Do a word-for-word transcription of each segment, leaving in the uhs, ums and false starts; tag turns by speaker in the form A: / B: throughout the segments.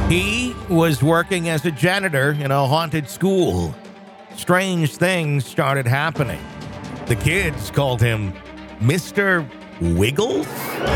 A: He was working as a janitor in a haunted school. Strange things started happening. The kids called him Mister Wiggles.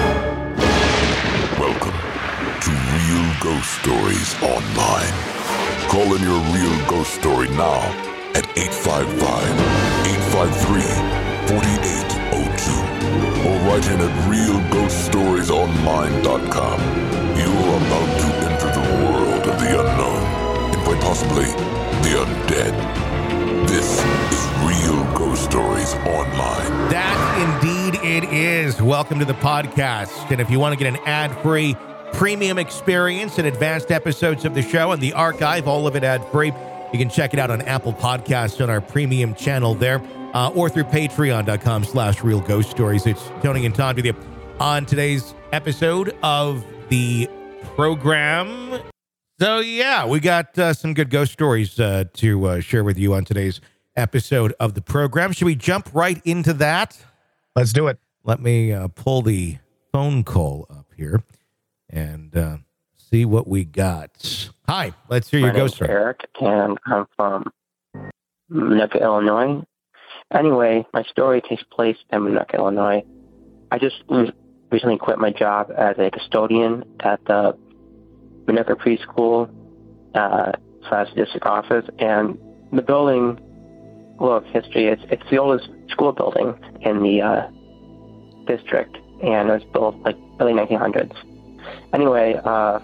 B: Welcome to Real Ghost Stories Online. Call in your real ghost story now at eight five five, eight five three, four eight zero two or write in at real ghost stories online dot com. You are about to enter the world of the unknown and quite possibly the undead. This is Real Ghost Stories Online.
A: That indeed it is. Welcome to the podcast. And if you want to get an ad-free premium experience and advanced episodes of the show and the archive, all of it ad-free, you can check it out on Apple Podcasts on our premium channel there, uh, or through patreon.com slash real ghost stories. It's Tony and Todd with you on today's episode of the program. So yeah, we got uh, some good ghost stories uh, to uh, share with you on today's episode of the program. Should we jump right into that?
C: Let's do it.
A: Let me uh, pull the phone call up here and uh, see what we got. Hi, let's hear your
D: My
A: ghost
D: name's
A: story.
D: Eric, and I'm from Minooka, Illinois. Anyway, my story takes place in Minooka, Illinois. I just recently quit my job as a custodian at the Minooka preschool uh, slash district office, and the building, a little of history, it's, it's the oldest school building in the uh, district, and it was built like early nineteen hundreds. Anyway, uh,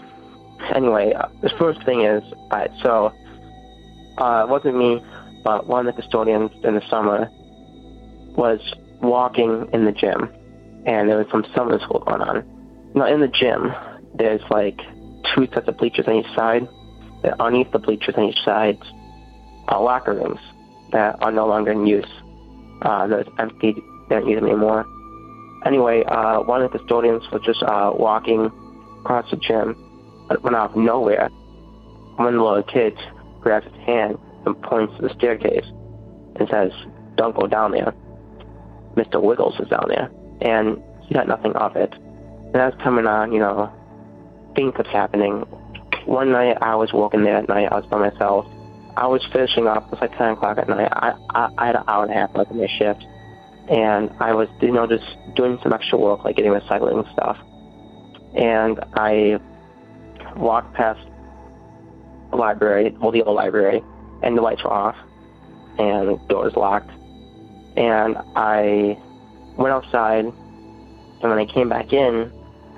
D: anyway, uh, the first thing is, uh, so uh, it wasn't me, but one of the custodians in the summer was walking in the gym, and there was some summer school going on. Now, in the gym, there's like two sets of bleachers on each side. And underneath the bleachers on each side are locker rooms that are no longer in use. Uh, they're empty, they don't use them anymore. Anyway, uh, one of the custodians was just uh, walking across the gym, but went out of nowhere. One of the little kids grabs his hand and points to the staircase and says, "Don't go down there. Mister Wiggles is down there." And he got nothing of it. And as coming on, you know, things kept happening. One night I was working there at night. I was by myself. I was finishing up. It was like ten o'clock at night. I, I, I had an hour and a half left in my shift. And I was, you know, just doing some extra work, like getting recycling and stuff. And I walked past the library, well, the old library, and the lights were off, and the door was locked. And I went outside, and when I came back in,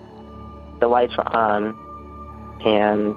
D: the lights were on, and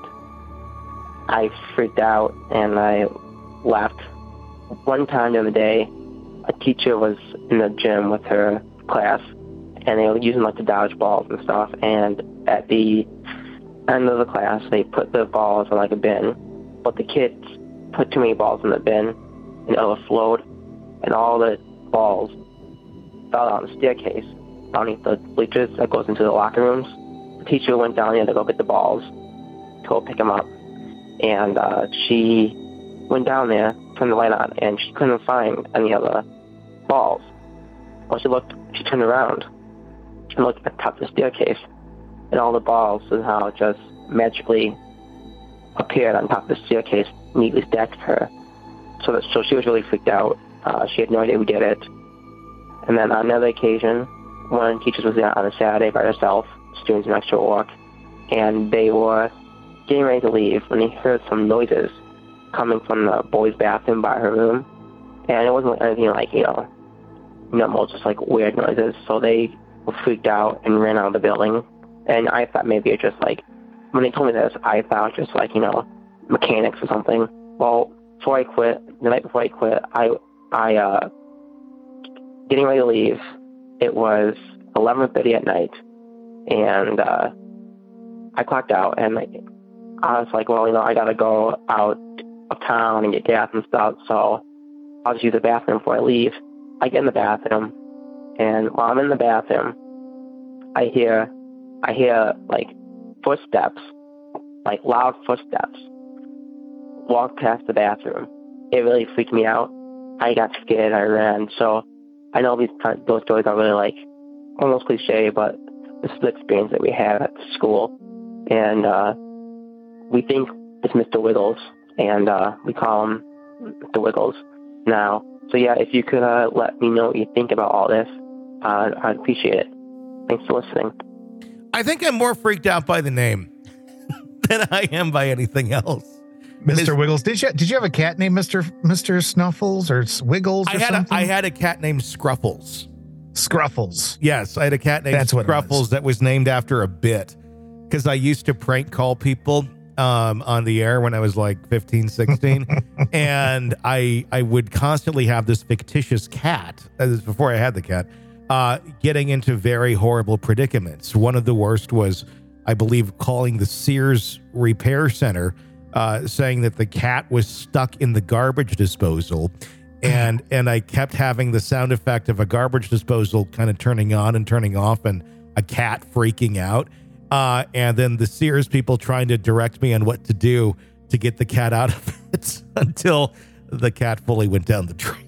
D: I freaked out, and I left. One time during the day, a teacher was in the gym with her class, and they were using like the dodge balls and stuff, and at the end of the class, they put the balls in like a bin, but the kids put too many balls in the bin, and it overflowed, and all the balls fell down the staircase underneath the bleachers that goes into the locker rooms. The teacher went down there to go get the balls, to go pick them up, and uh, she went down there, turned the light on, and she couldn't find any of the balls. Well, she looked, she turned around and looked at the top of the staircase, and all the balls somehow just magically appeared on top of the staircase, neatly stacked for her. So that, so she was really freaked out. Uh, she had no idea who did it. And then on another occasion, one of the teachers was there on a Saturday by herself, just doing some extra work, and they were getting ready to leave when they heard some noises coming from the boys' bathroom by her room. And it wasn't anything like, you know, normal, just like weird noises. So they were freaked out and ran out of the building. And I thought maybe it just like, when they told me this, I thought just like, you know, mechanics or something. Well, before I quit, the night before I quit, I, I, uh, getting ready to leave, it was eleven thirty at night, and, uh, I clocked out, and I, I was like, well, you know, I gotta go out of town and get gas and stuff, so I'll just use the bathroom before I leave. I get in the bathroom, and while I'm in the bathroom, I hear, I hear, like, footsteps, like loud footsteps, walk past the bathroom. It really freaked me out. I got scared, I ran. So I know these those stories are really like almost cliche, but this is the experience that we had at the school. And uh, we think it's Mister Wiggles, and uh, we call him Mister Wiggles now. So yeah, if you could uh, let me know what you think about all this, uh, I'd appreciate it. Thanks for listening.
A: I think I'm more freaked out by the name than I am by anything else.
C: Mister Wiggles. Did you did you have a cat named Mister Mister Snuffles or Wiggles or
A: I had
C: something?
A: A, I had a cat named Scruffles.
C: Scruffles.
A: Yes, I had a cat named
C: That's what it
A: Scruffles
C: was.
A: that was named after a bit because I used to prank call people um, on the air when I was like fifteen, sixteen. And I I would constantly have this fictitious cat, that was before I had the cat, uh, getting into very horrible predicaments. One of the worst was, I believe, calling the Sears Repair Center, uh, saying that the cat was stuck in the garbage disposal. And and I kept having the sound effect of a garbage disposal kind of turning on and turning off and a cat freaking out. Uh, and then the Sears people trying to direct me on what to do to get the cat out of it until the cat fully went down the drain.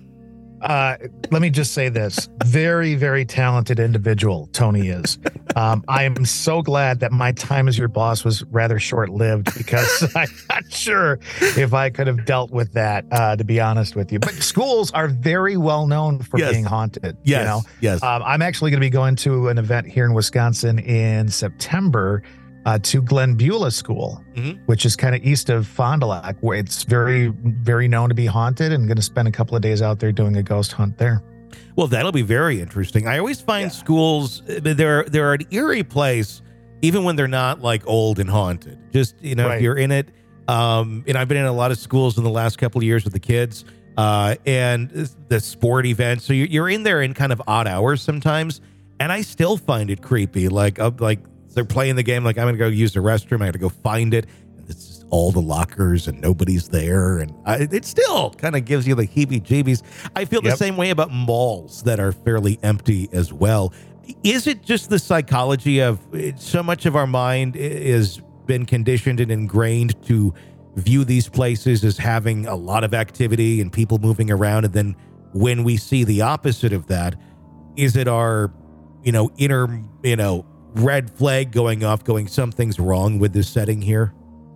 C: Uh, let me just say this. Very, very talented individual, Tony is. Um, I am so glad that my time as your boss was rather short-lived because I'm not sure if I could have dealt with that, uh, to be honest with you. But schools are very well known for
A: Yes.
C: being haunted.
A: Yes,
C: You know?
A: yes.
C: Um, I'm actually going to be going to an event here in Wisconsin in September uh, to Glen Beulah School,
A: Mhm.
C: which is kind of east of Fond du Lac, where it's very, very known to be haunted, and going to spend a couple of days out there doing a ghost hunt there.
A: Well, that'll be very interesting. I always find
C: Yeah.
A: schools, they're, they're an eerie place, even when they're not like old and haunted. Just, you know,
C: Right.
A: if you're in it, um, and I've been in a lot of schools in the last couple of years with the kids, uh, and the sport events. So you're, you're in there in kind of odd hours sometimes. And I still find it creepy. Like, uh, like they're playing the game, like I'm going to go use the restroom. I got to go find it. And it's just all the lockers and nobody's there. And I, it still kind of gives you the heebie-jeebies. I feel the
C: Yep.
A: same way about malls that are fairly empty as well. Is it just the psychology of so much of our mind is been conditioned and ingrained to view these places as having a lot of activity and people moving around? And then when we see the opposite of that, is it our, you know, inner, you know, red flag going off, going, something's wrong with this setting here?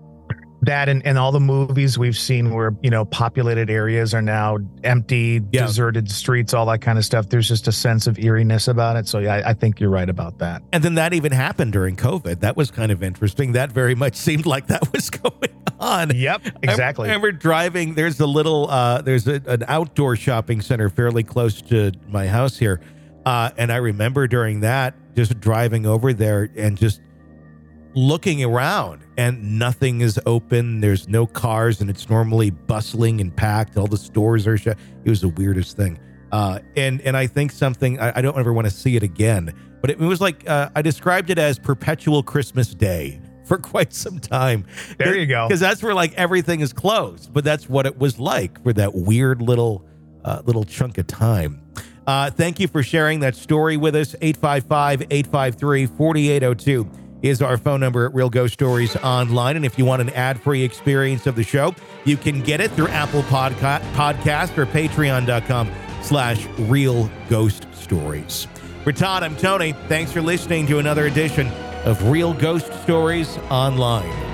C: That and, and all the movies we've seen where, you know, populated areas are now empty,
A: Yeah.
C: deserted streets, all that kind of stuff. There's just a sense of eeriness about it. So, yeah, I, I think you're right about that.
A: And then that even happened during COVID. That was kind of interesting. That very much seemed like that was going on.
C: Yep, exactly.
A: I remember driving. There's a little, uh, there's a, an outdoor shopping center fairly close to my house here. Uh, and I remember during that, just driving over there and just looking around and nothing is open. There's no cars and it's normally bustling and packed. All the stores are shut. It was the weirdest thing. Uh, and, and I think something, I, I don't ever want to see it again, but it, it was like, uh, I described it as perpetual Christmas Day for quite some time.
C: There you go.
A: Because that's where like everything is closed, but that's what it was like for that weird little, uh, little chunk of time. Uh, thank you for sharing that story with us. eight five five, eight five three, four eight zero two is our phone number at Real Ghost Stories Online. And if you want an ad-free experience of the show, you can get it through Apple Podca- Podcast or patreon.com slash Real Ghost Stories. For Todd, I'm Tony. Thanks for listening to another edition of Real Ghost Stories Online.